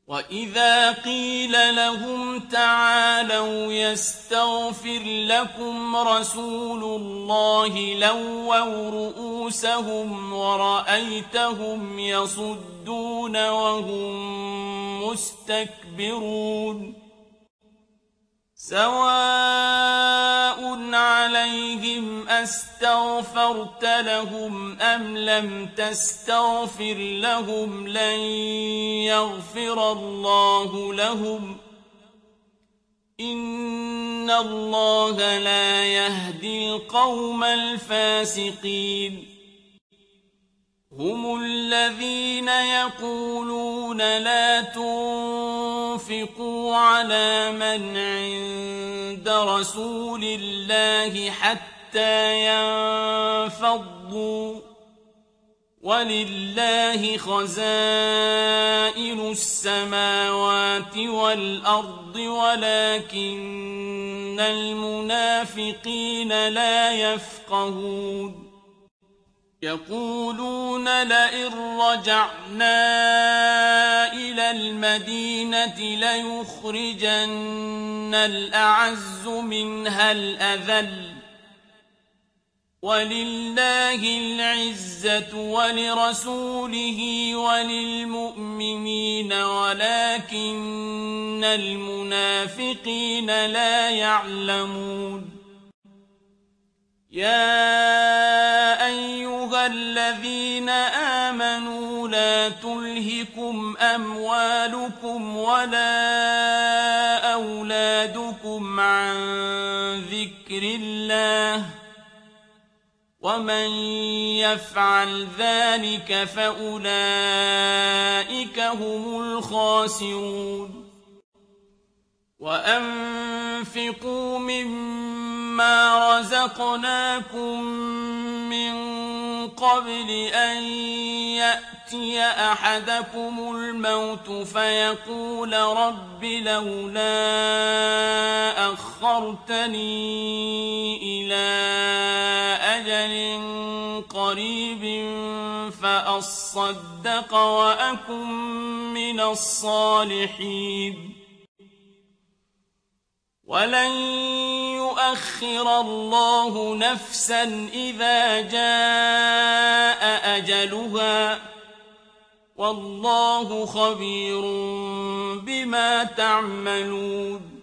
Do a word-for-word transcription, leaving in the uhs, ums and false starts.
وَإِذَا قِيلَ لَهُمْ تَعَالَوْا يَسْتَغْفِرْ لَكُمْ رَسُولُ اللَّهِ لَوَّوْا رُءُوسَهُمْ وَرَأَيْتَهُمْ يَصُدُّونَ وَهُمْ مُسْتَكْبِرُونَ سَوَاءٌ عَلَيْهِمْ أَسْتَغْفَرْتَ لَهُمْ أَمْ لَمْ تَسْتَغْفِرْ لَهُمْ لَنْ يَغْفِرَ اللَّهُ لَهُمْ إِنَّ اللَّهَ لَا يَهْدِي الْقَوْمَ الْفَاسِقِينَ هُمُ الَّذِينَ يَقُولُونَ لَا تُنفِقُوا عَلَىٰ مَنْ عِندَ رَسُولِ اللَّهِ حَتَّىٰ يَنفَضُّوا ۗ وَلِلَّهِ خَزَائِنُ السَّمَاوَاتِ وَالْأَرْضِ وَلَٰكِنَّ الْمُنَافِقِينَ لَا يَفْقَهُونَ يَقُولُونَ لَئِن رَّجَعْنَا إِلَى الْمَدِينَةِ لَيُخْرِجَنَّ الْأَعَزُّ مِنْهَا الْأَذَلَّ ۚ وَلِلَّهِ الْعِزَّةُ وَلِرَسُولِهِ وَلِلْمُؤْمِنِينَ وَلَٰكِنَّ الْمُنَافِقِينَ لَا يَعْلَمُونَ يَا أَيُّهَا الَّذِينَ آمَنُوا لَا تُلْهِكُمْ أَمْوَالُكُمْ وَلَا أَوْلَادُكُمْ عَن ذِكْرِ اللَّهِ ۚ وَمَن يَفْعَلْ ذَٰلِكَ فَأُولَٰئِكَ هُمُ الْخَاسِرُونَ وَأَنفِقُوا مِمَّا رَزَقْنَاكُم مِّن قَبْلِ أَن يَأْتِيَ أَحَدَكُمُ الْمَوْتُ فَيَقُولَ رَبِّ لَوْلَا أَخَّرْتَنِي إِلَىٰ أَجَلٍ قَرِيبٍ فَأَصَّدَّقَ وَأَكُن مِّنَ الصَّالِحِينَ وَلَن يُؤَخِّرَ اللَّهُ نَفْسًا إِذَا جَاءَ أَجَلُهَا ۚ وَاللَّهُ خَبِيرٌ بِمَا تَعْمَلُونَ